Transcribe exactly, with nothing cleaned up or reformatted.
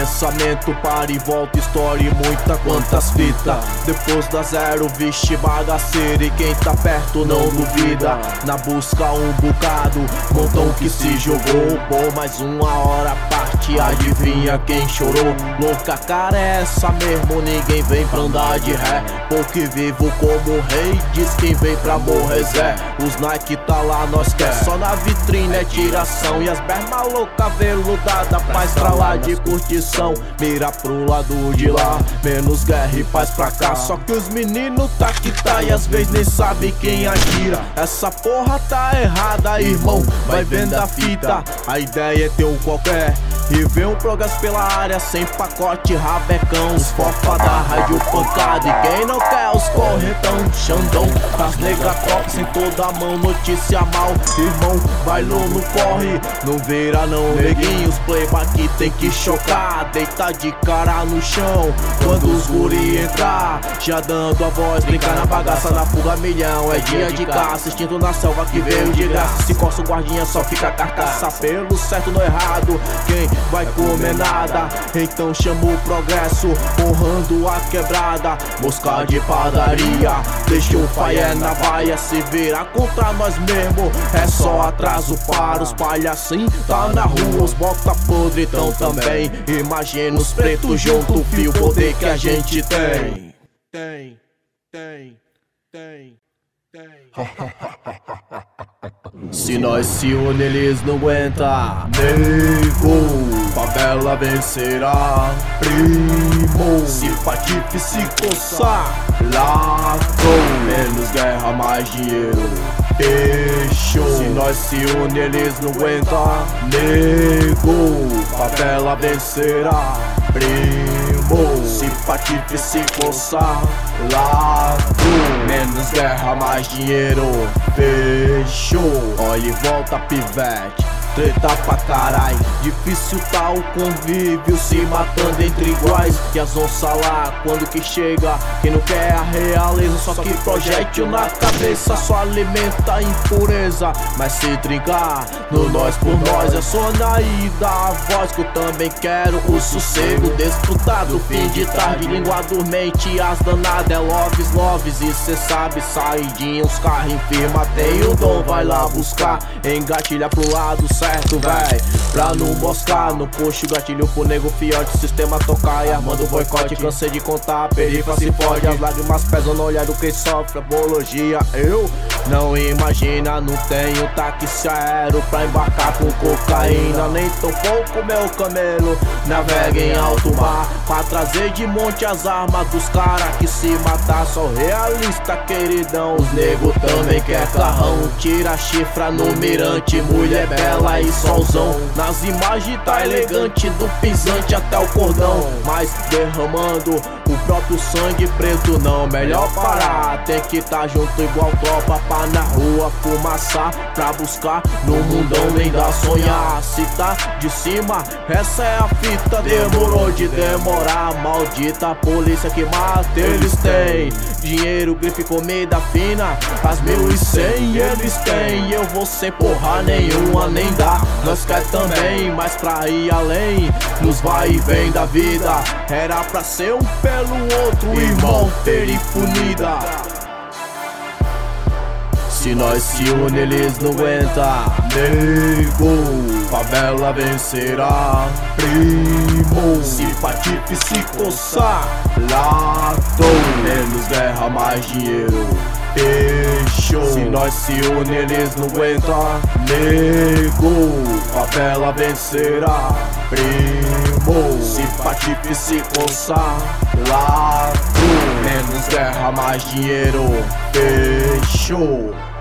pensamento para e volta, história e muita quantas fitas. Depois da zero, vixe bagaceira, e quem tá perto não duvida. Na busca um bocado, montão que se jogou. Bom, mais uma hora parte, adivinha quem chorou? Louca cara é essa mesmo, ninguém vem pra andar de ré. Pouco vivo como rei, diz quem vem pra morrer Zé. Os Nike tá lá, nós quer só na vitrine é tiração. E as berma louca veludada, paz pra lá de curtição. Mira pro lado de lá, menos guerra e paz pra cá. Só que os meninos tá que tá e às vezes nem sabe quem atira. Essa porra tá errada, irmão, vai vendo a fita. A ideia é ter um qualquer e ver um progresso pela área sem pacote, rabecão. Os fofa da rádio pancada, e quem não quer os corretão, Xandão, as nega top sem toda a mão, notícia mal. Irmão, bailou no corre, não vira não, neguinho. Os playback tem que chocar, deitar de cara no chão. Quando os guri entrar, já dando a voz, brincar na bagaça, na fuga milhão. É dia de caça, instinto na selva que veio de graça. Se coça o guardinha só fica carcaça, pelo certo no errado, quem vai comer nada? Então chama o progresso, honrando a quebrada. Mosca de padaria, deixa o faia na vaia. Se virar contra nós mesmo, é só atraso para os palhacinhos. Tá na rua, os bota podre tão também. Imagina os pretos junto, o fio poder que a gente tem. Tem, tem, tem, tem. Se nós se unir, eles não aguentam. Nego, favela vencerá. Primo, se patife se coçar, ladrão, menos guerra, mais dinheiro. Fechou. Se nós se unir, eles não aguentam. Nego, favela vencerá. Primo, se patife se coçar, ladrão, menos guerra, mais dinheiro. Fechou. Olha e volta, pivete, treta pra carai. Difícil tá o convívio, se matando entre iguais. E as onças lá, quando que chega, quem não quer a realeza. Só que projétil na cabeça só alimenta a impureza. Mas se trincar no nós por nós, é só na ida a voz que eu também quero. O sossego, desfrutar do fim de tarde, língua dormente, as danadas é loves, loves. E cê sabe, saidinha, os carros em firma, tem o dom, vai lá buscar. Engatilha pro lado certo, véi, pra não moscar. Não puxa o gatilho pro nego fiote, sistema tocar e armando boicote. Cansei de contar, a perifa se fode, as lágrimas pesam no olhar do quem sofre apologia. Eu não imagina, não tenho táxi aéreo pra embarcar com cocaína. Nem tão pouco meu camelo navega em alto mar, pra trazer de monte as armas dos cara que se matar. Só realista, queridão, os nego também quer carrão. Tira chifra no mirante, mulher bela e solzão. Nas imagens tá elegante, do pisante até o cordão. Mas derramando o próprio sangue preto não, melhor parar. Tem que tá junto igual tropa, pra na rua fumaçar, pra buscar no mundão nem dá sonhar. Se tá de cima, essa é a fita, demorou de demorar. Maldita polícia que mata, eles têm dinheiro, grife, comida fina, as mil e cem eles têm. Eu vou sem porra nenhuma, nem dá. Nós quer também, mas pra ir além, nos vai e vem da vida. Era pra ser um pelo outro, irmão, perifunida. Se nós se unir, eles não aguentam. Nego, favela vencerá. Primo, se patife se coçar, ladrão, menos guerra, mais dinheiro. Fechou. Se nós se unir, eles não aguentam. Nego, favela vencerá. Primo, se patife se coçar, ladrão, menos guerra, mais dinheiro. Fechou.